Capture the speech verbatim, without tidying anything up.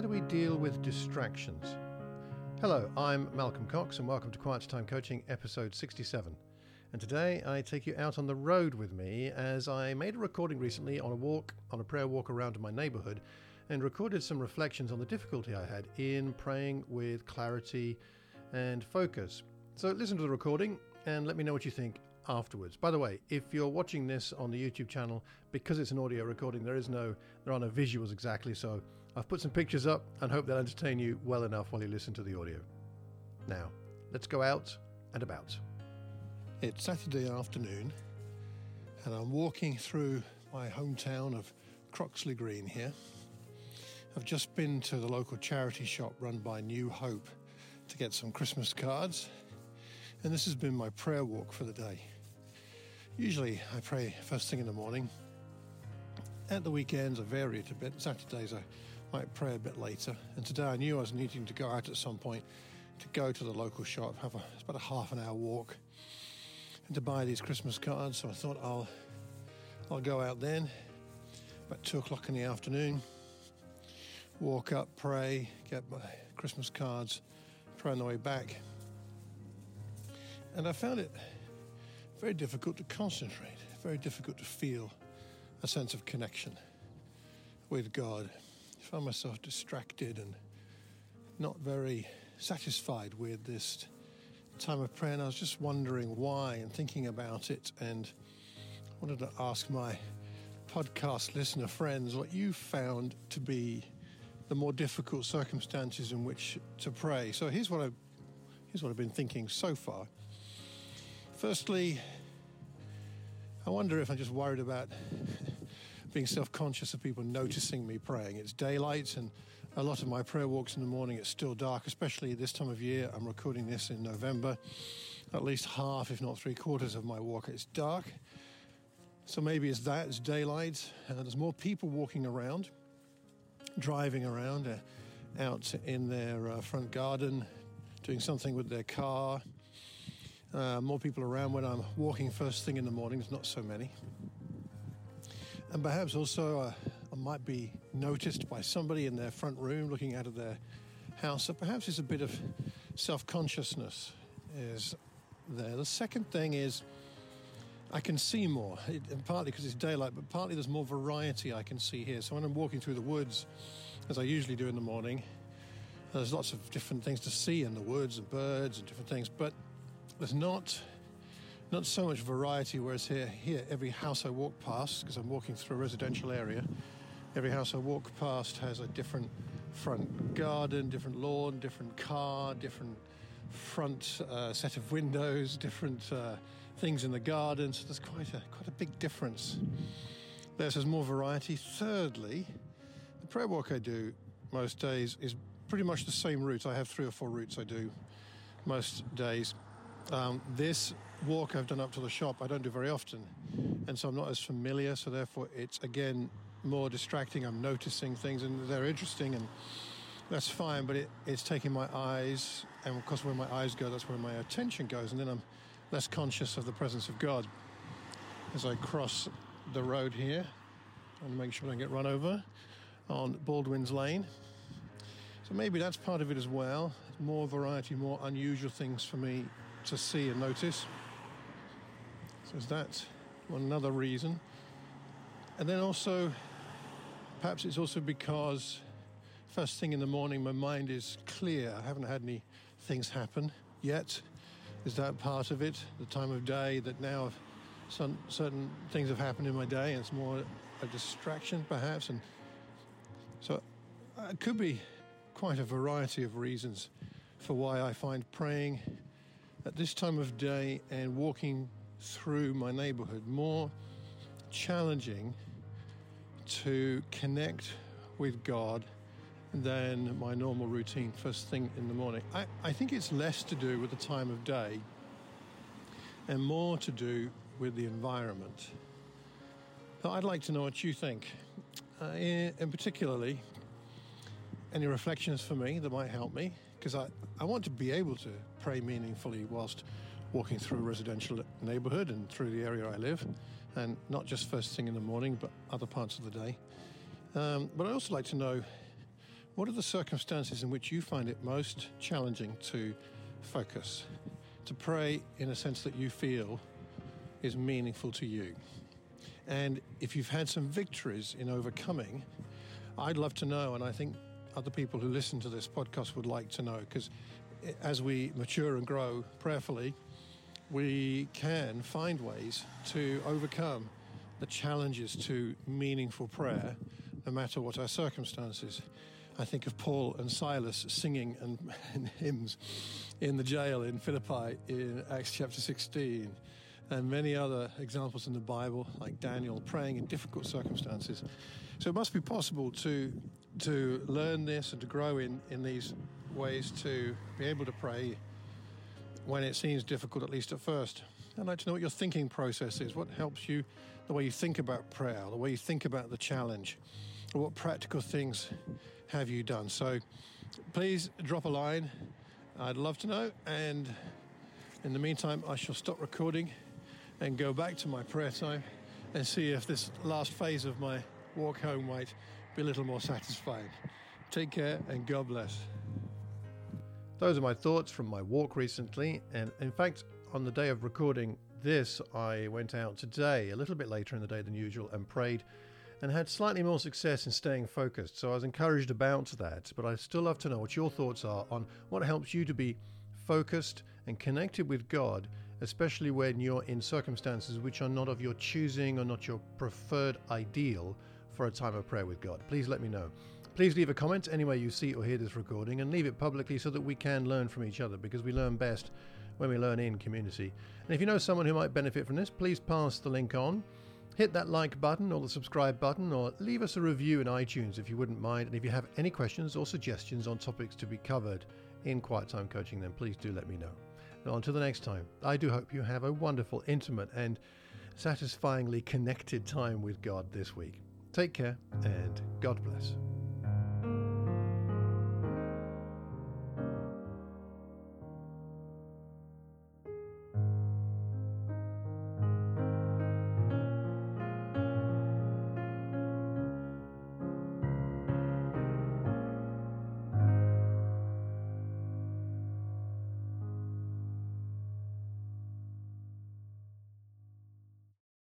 how do we deal with distractions? Hello, I'm Malcolm Cox and welcome to Quiet Time Coaching episode sixty-seven. And today I take you out on the road with me as I made a recording recently on a walk, on a prayer walk around my neighborhood, and recorded some reflections on the difficulty I had in praying with clarity and focus. So listen to the recording and let me know what you think afterwards. By the way, if you're watching this on the YouTube channel, because it's an audio recording, there is no, there are no visuals exactly, so I've put some pictures up and hope they'll entertain you well enough while you listen to the audio. Now, let's go out and about. It's Saturday afternoon and I'm walking through my hometown of Croxley Green here. I've just been to the local charity shop run by New Hope to get some Christmas cards, and this has been my prayer walk for the day. Usually I pray first thing in the morning. At the weekends I vary it a bit. Saturdays I might pray a bit later, and today I knew I was needing to go out at some point to go to the local shop, have a, it's about a half an hour walk, and to buy these Christmas cards. So I thought I'll I'll go out then, about two o'clock in the afternoon, walk up, pray, get my Christmas cards, pray on the way back. And I found it very difficult to concentrate, very difficult to feel a sense of connection with God. I found myself distracted and not very satisfied with this time of prayer, and I was just wondering why and thinking about it, and I wanted to ask my podcast listener friends what you found to be the more difficult circumstances in which to pray. So here's what I here's what I've been thinking so far. Firstly, I wonder if I'm just worried about being self-conscious of people noticing me praying. It's daylight, and a lot of my prayer walks in the morning, it's still dark, especially this time of year. I'm recording this in November. At least half, if not three quarters of my walk, it's dark. So maybe it's that, it's daylight. Uh, there's more people walking around, driving around, uh, out in their uh, front garden, doing something with their car. Uh, more people around when I'm walking first thing in the morning. There's not so many. And perhaps also uh, I might be noticed by somebody in their front room looking out of their house. So perhaps it's a bit of self-consciousness is there. The second thing is I can see more, it, and partly because it's daylight, but partly there's more variety I can see here. So when I'm walking through the woods, as I usually do in the morning, there's lots of different things to see in the woods and birds and different things, but there's not not so much variety, whereas here, here every house I walk past, because I'm walking through a residential area, every house I walk past has a different front garden, different lawn, different car, different front uh, set of windows, different uh, things in the garden. So there's quite a quite a big difference. There's more variety. Thirdly, the prayer walk I do most days is pretty much the same route. I have three or four routes I do most days. Um, this walk I've done up to the shop I don't do very often, and so I'm not as familiar, so therefore it's again more distracting. I'm noticing things and they're interesting, and that's fine, but it, it's taking my eyes, and of course where my eyes go, that's where my attention goes, and then I'm less conscious of the presence of God. As I cross the road here, I want to make sure I don't get run over on Baldwin's Lane. So maybe that's part of it as well. More variety, more unusual things for me to see and notice. So is that one another reason? And then also, perhaps it's also because first thing in the morning my mind is clear. I haven't had any things happen yet. Is that part of it? The time of day that now some certain things have happened in my day, and it's more a distraction perhaps. And so it could be quite a variety of reasons for why I find praying at this time of day and walking through my neighborhood more challenging to connect with God than my normal routine first thing in the morning. I, I think it's less to do with the time of day and more to do with the environment. So I'd like to know what you think. Uh, in, in particularly, any reflections for me that might help me, because I, I want to be able to pray meaningfully whilst walking through a residential neighborhood and through the area I live, and not just first thing in the morning, but other parts of the day. Um, but I'd also like to know What are the circumstances in which you find it most challenging to focus, to pray in a sense that you feel is meaningful to you? And if you've had some victories in overcoming, I'd love to know, and I think other people who listen to this podcast would like to know, because as we mature and grow prayerfully, we can find ways to overcome the challenges to meaningful prayer, no matter what our circumstances. I think of Paul and Silas singing and, and hymns in the jail in Philippi in Acts chapter sixteen, and many other examples in the Bible, like Daniel praying in difficult circumstances. So it must be possible to to learn this and to grow in, in these ways to be able to pray when it seems difficult, at least at first. I'd like to know what your thinking process is. What helps you, the way you think about prayer, the way you think about the challenge, or what practical things have you done? So please drop a line. I'd love to know. And in the meantime, I shall stop recording and go back to my prayer time and see if this last phase of my walk home might be a little more satisfying. Take care and God bless. Those are my thoughts from my walk recently. And in fact, on the day of recording this, I went out today, a little bit later in the day than usual, and prayed and had slightly more success in staying focused. So I was encouraged about that, but I'd still love to know what your thoughts are on what helps you to be focused and connected with God, especially when you're in circumstances which are not of your choosing or not your preferred ideal for a time of prayer with God. Please let me know. Please leave a comment anywhere you see or hear this recording, and leave it publicly so that we can learn from each other, because we learn best when we learn in community. And if you know someone who might benefit from this, please pass the link on. Hit that like button or the subscribe button, or leave us a review in iTunes if you wouldn't mind. And if you have any questions or suggestions on topics to be covered in Quiet Time Coaching, then please do let me know. Now, until the next time, I do hope you have a wonderful, intimate and satisfyingly connected time with God this week. Take care and God bless.